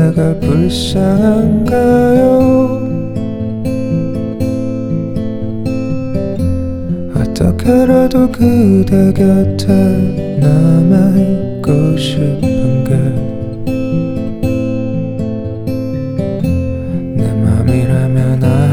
내가 불쌍한가요? 어떻게라도 그대 곁에 남아있고 싶은 게 내 맘이라면